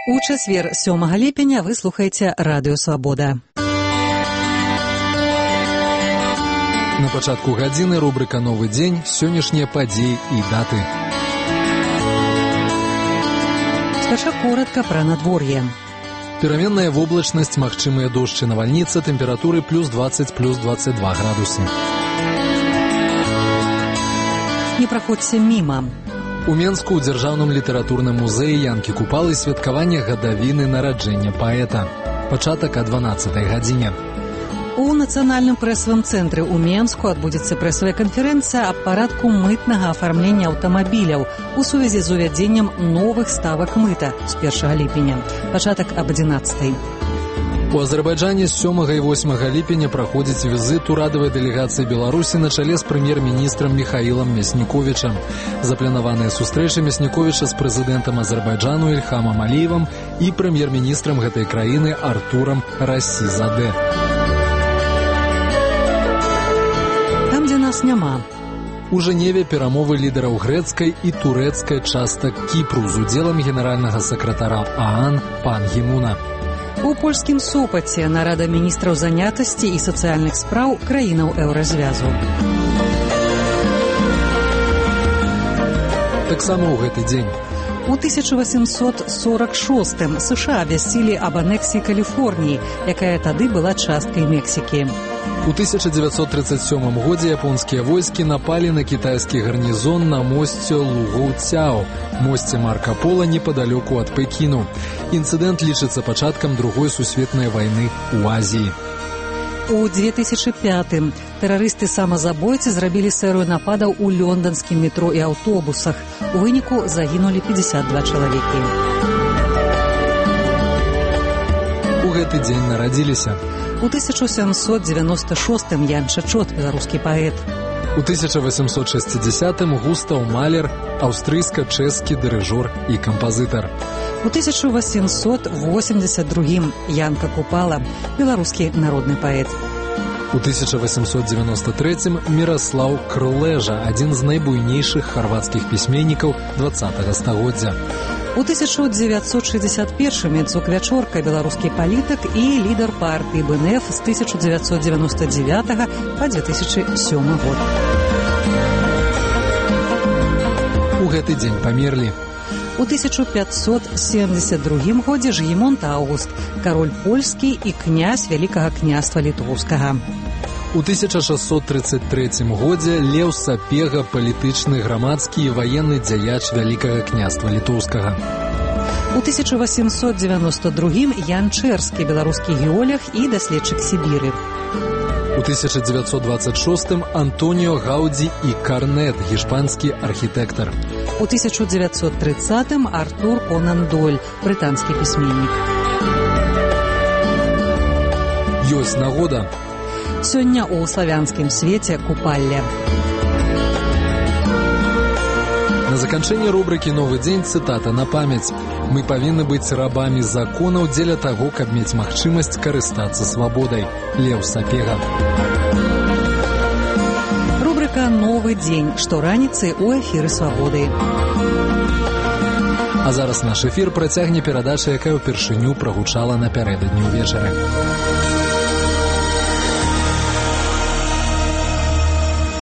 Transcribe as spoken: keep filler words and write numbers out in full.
У чацвер сёмага ліпеня вы слухаеце Радыё Свабода. На пачатку гадзіны рубрика «Новы дзень», сённяшнія падзеі і даты. Спачатку коротка пра надвор'е. Пераменная воблачнасць, магчымыя дождж і навальніца, тэмпературы плюс двадцать, плюс двадцать два градусы. Не праходзьце міма. У Менску ў дзяржаўным літаратурным музеі Янкі Купалы святкаванне гадавіны нараджэння паэта. Пачатак о дванаццатай гадзіне. У нацыянальным прэсавым цэнтры ў Менску адбудзецца прэсавая канферэнцыя аб парадку мытнага афармлення аўтамабіляў у сувязі з увядзеннем новых ставак мыта з першага ліпеня. Пачатак аб адзінаццатай. У Азербайджане з сёмага і восьмага ліпеня праходзіць візіт урадавай дэлегацыі Беларусі на чале з прэм'ер-міністрам Міхаілам Мясніковічам. Запланаваныя сустрэчы Мясніковіча з прэзідэнтам Азербайджану Ільхамам Аліевам і прэм'ер-міністрам гэтай краіны Артурам Расізадэ. Там, дзе нас няма. У Жэневе перамовы лідараў грэцкай і турэцкай частак Кіпру з удзелам генеральнага сакратара ААН Пан Гі Муна. У польскім Сопаце нарада міністраў занятасці і сацыяльных спраў краінаў еўразвязу. Таксама ў гэты дзень. У тысяча васемсот сорок шостым США абвясцілі аб анексіі Каліфорніі, якая тады была часткай Мексікі. У тысяча дзевяцьсот тридцать сёмым годзе японскія войскі напалі на кітайскі гарнізон на мосце Лугоу-Цяо, мосце Марка Пола непадалёку ад Пекіну. Інцыдэнт лічыцца пачаткам другой сусветнай вайны ў Азіі. У две тысячы пятым тэрарысты-самазабойцы зрабілі серыю нападаў у лёнданскім метро і аўтобусах. У выніку загінулі пятьдесят два чалавекі. У гэты дзень нарадзіліся. У тысяча сямсот дзевяноста шостым Ян Чачот, беларускі паэт. У тысяча восемьсот шестидесятым Густаў Малер, аўстрыйска-чэшскі дырыжор і кампазітар. У тысяча восемьсот восемьдесят другім Янка Купала, беларускі народны паэт. У тысяча восемьсот девяносто третьем Міраслаў Крылэжа, адзін з найбуйнейшых харвацкіх пісьменнікаў двадцатага стагоддзя. У тысяча дзевяцьсот шестьдесят первым Яцук Вячорка, беларускі палітык і лідар партыі Бэ Эн Эф з тысяча дзевяцьсот девяносто девятого па две тысячи сёмы год. У гэты дзень памерлі. У тысяча пятьсот семьдесят другім годзе Жгімонт Аўгуст, кароль польскі і князь Вялікага княства Літоўскага. У тысяча шестьсот тридцать третьем годзе Леў Сапега, палітычны, грамадскі і ваенны дзяяч Вялікага княства Літоўскага. У тысяча восемьсот девяносто другім Ян Чэрскі, беларускі геолог і даследчык Сібіры. У тысяча девятьсот двадцать шостым Антоніо Гаўдзі і Карнет, гішпанскі архітэктар. У тысяча девятьсот тридцатым Артур Конан Дойль, брытанскі пісьменнік. Ёсць нагода. Сёння ў славянскім свеце купалле. На заканчэнне рубрыкі «Новы дзень» цытата на памяць. Мы павінны быць рабамі законаў дзеля таго, каб мець магчымасць карыстацца свабодай. Леў Сапега. Рубрыка «Новы дзень», што раніцай у эфіры Свабоды. А зараз наш эфір працягне перадача, якая ўпершыню прагучала напярэдадні ўвечары.